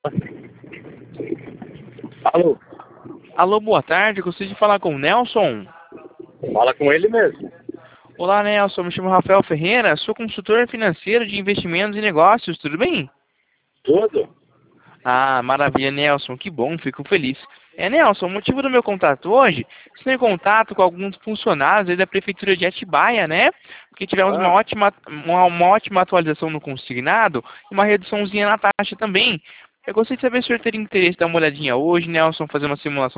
Alô, Alô, boa tarde. Gostaria de falar com o Nelson. fala com ele mesmo. Olá, Nelson. Me chamo Rafael Ferreira. Sou consultor financeiro de investimentos e negócios. Tudo bem? Tudo? Ah, maravilha, Nelson. Que bom. Fico feliz. Nelson, o motivo do meu contato hoje, estou em contato com alguns funcionários aí da Prefeitura de Atibaia, né? Porque tivemos Ah, uma ótima atualização no consignado e uma reduçãozinha na taxa também. Eu gostaria de saber se o senhor teria interesse em dar uma olhadinha hoje, Nelson, fazer uma simulação